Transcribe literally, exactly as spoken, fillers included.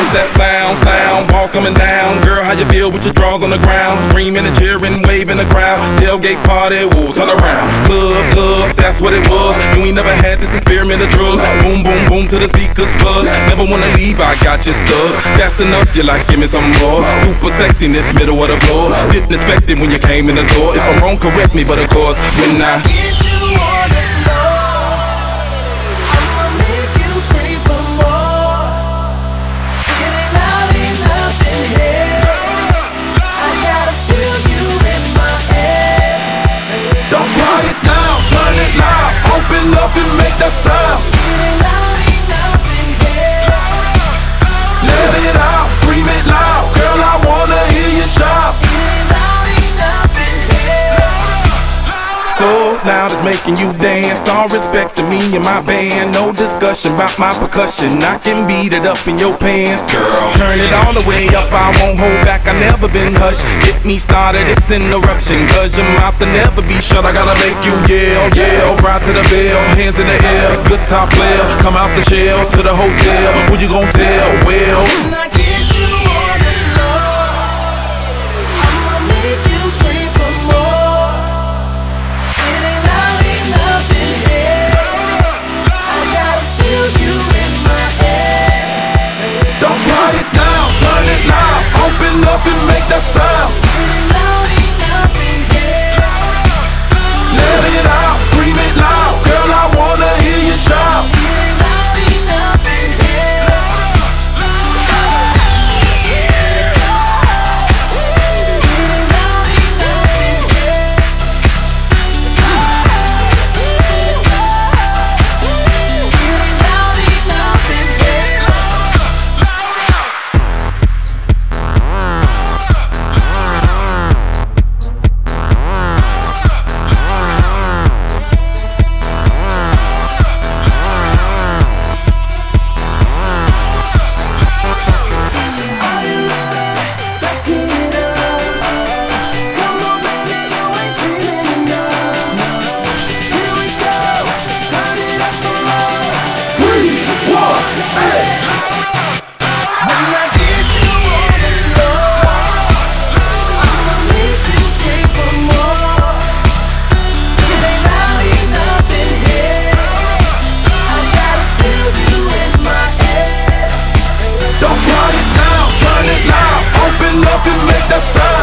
with that sound, sound, walls coming down. Girl, how you feel with your drawers on the ground? Screaming and cheering, waving the crowd. Tailgate party, whoa, turn around. Love, love, that's what it was. You ain't never had this experiment of drugs. Boom, boom, boom to the speakers buzz. Never wanna leave, I got you stuck. That's enough, you like, give me some more. Super sexiness, middle of the floor. Didn't expect it when you came in the door. If I'm wrong, correct me, but of course, when I get you on the floor, I'ma make you scream for more. It ain't loud enough in here. I gotta feel you in my head. don't quiet it down, turn it loud. Open up and make that sound. It ain't loud enough in here. Let it out, scream it loud. Girl, I wanna hear you shout. It ain't loud enough in here. So loud it's making you dance. All respect to me and my band. No discussion about my percussion. I can beat it up in your pants, girl. Turn it all the way up, I won't hold back. I never been hushed. Get me started, it's an eruption. Cause your mouth will never be shut. I gotta make you yell, yell. Ride to the bell, hands in the air. Good top player, come out the shell to the hotel. Who you gon' tell? Well, When I get you on the floor, I'ma make you scream for more. It ain't loud enough in here. I gotta feel you in my head. don't quiet it down, turn it loud. Open up and make that sound. It ain't loud enough in here. Let it out, scream it loud. Girl, I wanna hear you shout. It ain't loud enough in here. Don't quiet it down, turn it loud. Open up and make that sound.